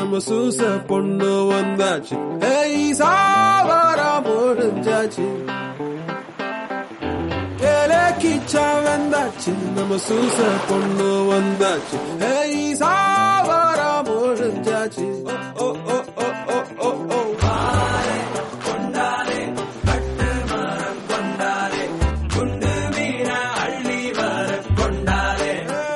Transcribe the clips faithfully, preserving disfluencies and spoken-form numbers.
நம்ம சூச பொண்ணு வந்தாச்சு. ஏய் சாவாரா முடிஞ்சாச்சு. ஏலே கிச்சா வந்தாச்சு நம்ம சூச பொண்ணு வந்தாச்சு. ஏய் சாவாரா முடிஞ்சாச்சு. ஓ ஓ ஓ ஓ ஓ ஓ வாரே கொண்டாரே கட்டு மரம் கொண்டாரே குண்டு மீன அள்ளி வர கொண்டாரே.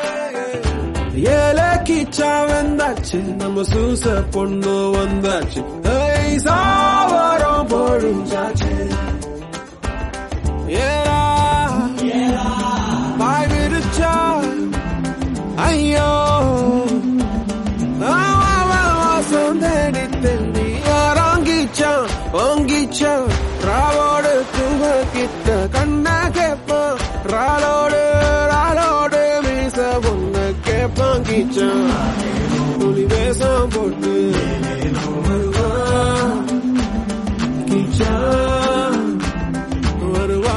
ஏலே கிச்சா வந்தாச்சு நம்ம சூச பொண்ணு வந்தாச்சு. ஏய் சாவாரா முடிஞ்சாச்சு. ஏலா பாய் விரிச்சா ஐயோ வாசம் தேடி தேடி யாராங்கிச்சான் வாங்கிச்சான். ராவோடு தூங்க கிட்ட கண்ண கேப்பான். ராலோடு ராலோடு மீச பொண்ணு கேப்பாங்கிச்சான். புலி வேஷம் போட்டு வருவான் கிச்சான் வருவான்.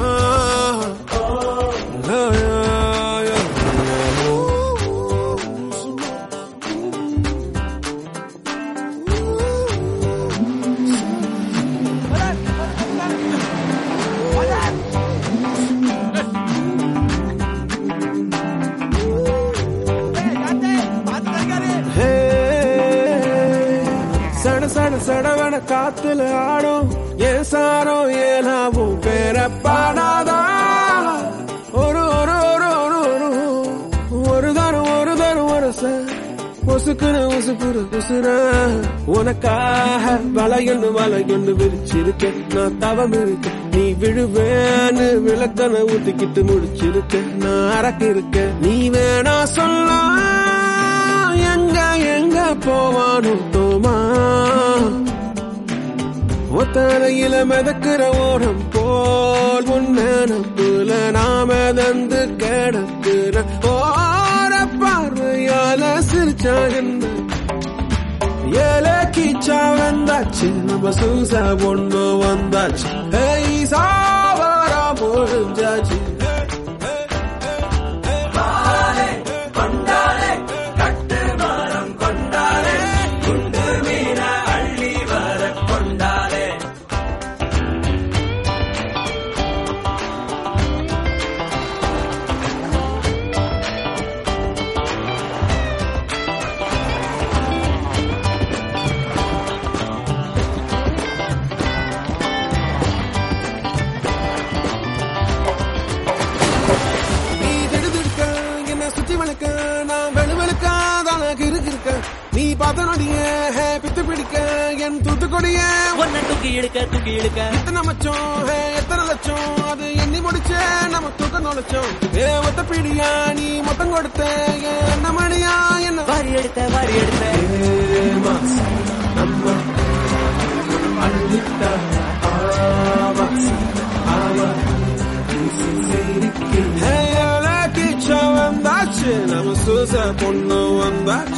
சட சடவன காத்துல ஆடும் ஏன் சாரோ ஏனாவும் பேர பாடாதா. ஒரு ஒரு ஒரு ஒரு ஒரு ஒரு தரம் ஒரு தரம் ஒரு ஒசுக்குற ஒசுக்குற உசுர உனக்காக வளையொண்டு வளையொண்டு விரிச்சிருக்கேன். நான் தவம் இருக்க நீ விழுவேன்னு விளக்கனை ஊத்திக்கிட்டு முடிச்சிருக்க. நான் அரக்கு இருக்க நீ வேணா சொல்ல எங்க எங்க போவானும் தோமா. ஒத்தரையில மிதக்கிற ஓடம் போல் உன்னப்புல நாம தந்து கிடக்குற ஓர பார்வையால சிரிச்சா என்ன. ஏலே கிச்சா வந்தாச்சு நம்ம சூச பொண்ணு வந்தாச்சு. ஏய் சாவாரா முடிஞ்சாச்சு. நீ பாத்தனோடிய பித்து பிடிக்க என் தூத்துக்கொடிய ஒன்ன தூக்கி இழுக்க தூக்கி இழுக்க எத்தனை மச்சம் எத்தனை லட்சம் அது எண்ணி முடிச்ச நம்ம தூக்க நுழைச்சோம். ஏ ஒத்த பிடியா நீ மொத்தம் கொடுத்த என்ன மணியா என்ன வாரி எடுத்த வாரி எடுத்த. நம்ம அழுத்த வந்தாச்சு நம்ம சூச பொண்ணு வந்தாச்சு.